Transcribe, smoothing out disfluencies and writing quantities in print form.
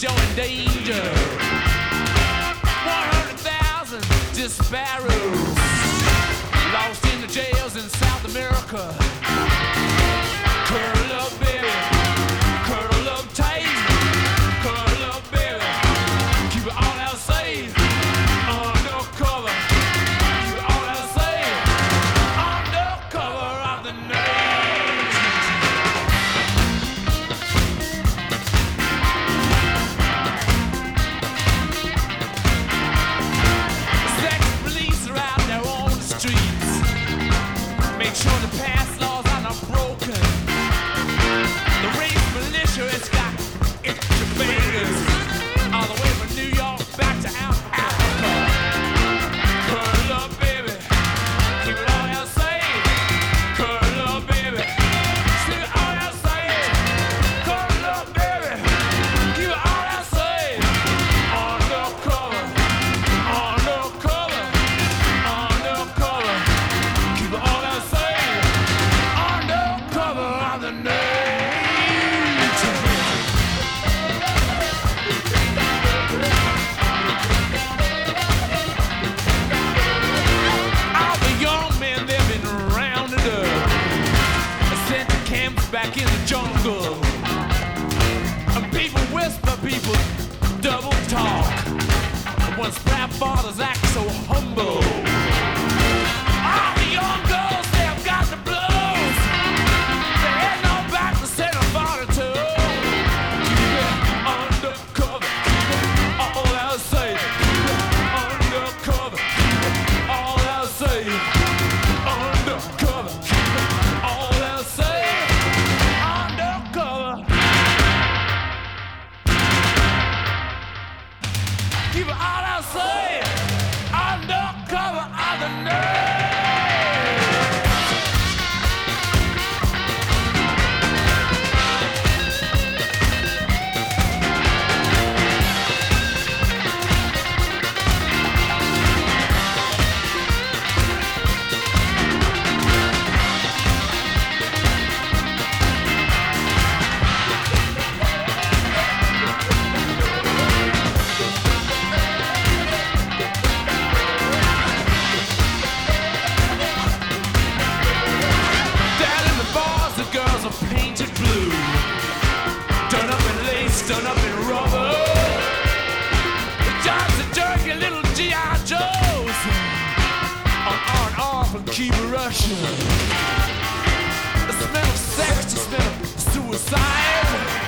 you're in danger. 100,000 disparos lost in the jails in South America. Curl up, baby, curl up tight, curl up, baby, keep it all out safe, undercover, keep it all out safe, undercover of the night. Sex police are out there on the streets, make sure the past laws are not broken. The race militia has got itchy fingers all the way from New York back to Africa. Curl up, baby, keep it all out safe. Curl up, baby, keep it all out safe. Curl up, baby, keep it all out safe. Undercover, undercover, undercover, keep it all out safe. Undercover on the night. All the young men, they've been rounded up, sent to camps back in the jungle. And people whisper, people double talk. Once proud fathers act so humble. All the young girls, they've got the blues. They ain't no back to Santa Barbara too. Keep it undercover, keep it all out safe. Keep it undercover, keep it all out safe. Undercover, keep it all out safe. Undercover, keep it all out safe. Undercover of the night. Down in the bars, the girls are painted blue, done up in lace, done up in rubber. The jobs are dirty little G.I. Joes, on off and keep rushing. The smell of sex, the smell of suicide.